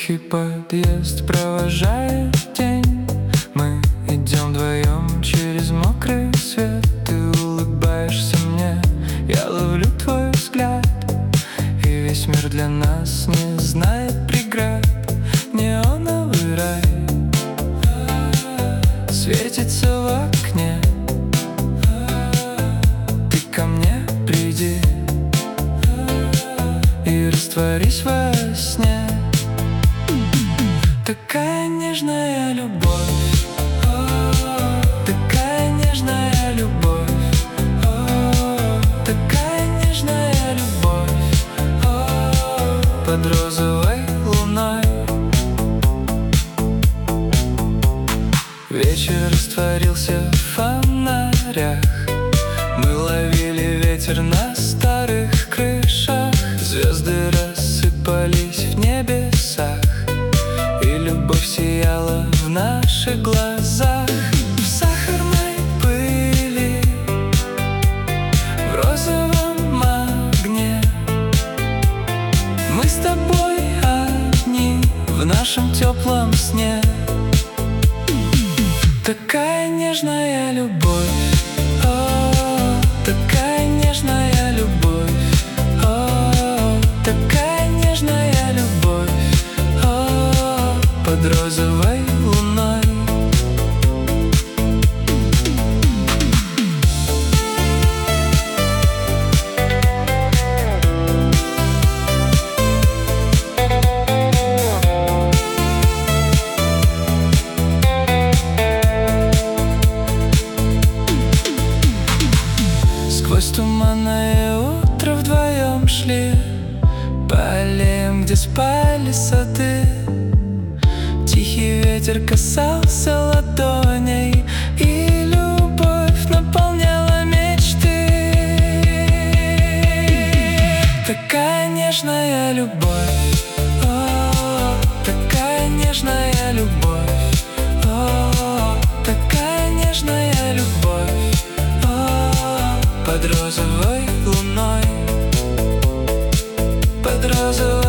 Тихий подъезд провожает день. Мы идем вдвоем через мокрый свет. Ты улыбаешься мне, я ловлю твой взгляд. И весь мир для нас не знает преград. Неоновый рай светится в окне. Ты ко мне приди и растворись во сне. Такая нежная любовь, такая нежная любовь, такая нежная любовь под розовой луной. Вечер растворился в фонарях. Мы ловили ветер на старых крышах. Звезды рассыпались в небесах, и любовь сияла в наших глазах. В сахарной пыли, в розовом огне мы с тобой одни в нашем теплом сне. Такая нежная любовь, такая нежная любовь, такая нежная любовь под розовой луной. Сквозь туманное утро вдвоем шли по аллеям, где спали сады. Тихий ветер касался ладоней, и любовь наполняла мечты. Такая нежная любовь, такая нежная любовь, такая нежная любовь под розовой луной, под розовой